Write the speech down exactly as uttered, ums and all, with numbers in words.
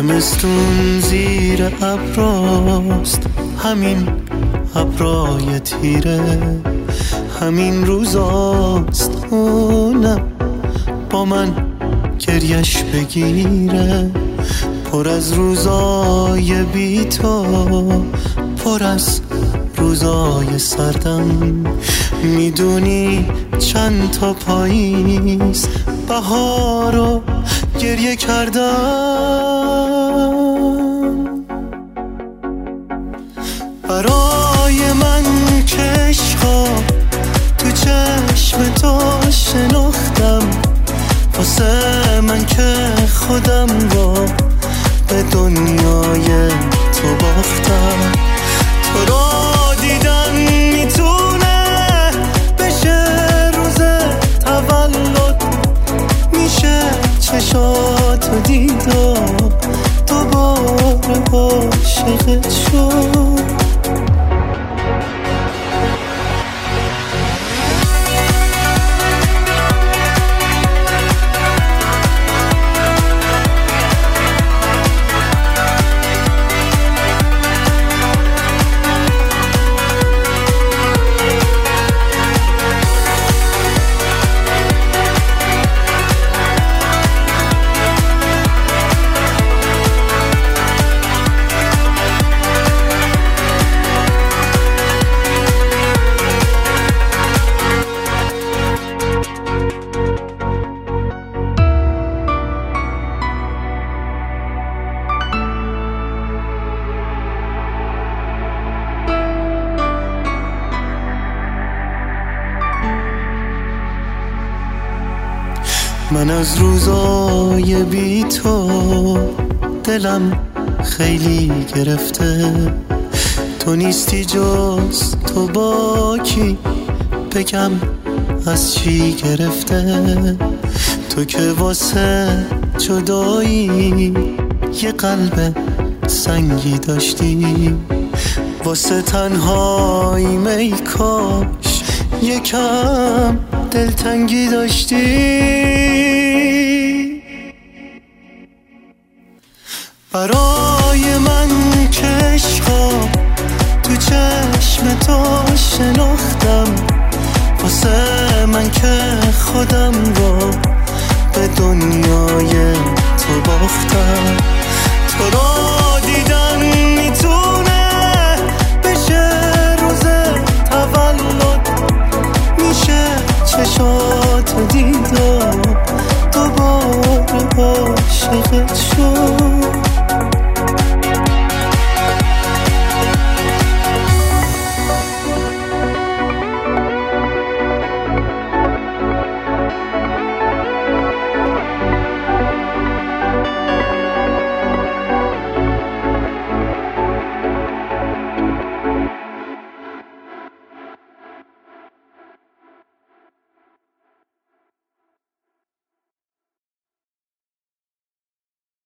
زمستون زیر ابراست، همین ابرای تیره، همین روزاست اونم با من گریش بگیره. پر از روزای بی تو، پر از روزای سردم. میدونی چند تا پاییز بهارو گریه کردم. برای من که عشقا تو چشم تو شناختم، واسه من که خودم رو به دنیای تو باختم. تو رو دیدن میتونه بشه روز تولد، میشه چشاتو دید و دوباره عاشقت شد. من از روزای بی تو دلم خیلی گرفته، تو نیستی جز تو با کی بگم از چی گرفته. تو که واسه جدایی یه قلب سنگی داشتی، واسه تنهایی می کاش یکم دلتنگی داشتی. برای من که عشقا تو چشم تو شناختم، واسه من که خودم رو به دنیای تو باختم. تو رو دیدن میتونه بشه روز تولد، میشه چشاتو دید و دوباره عاشقت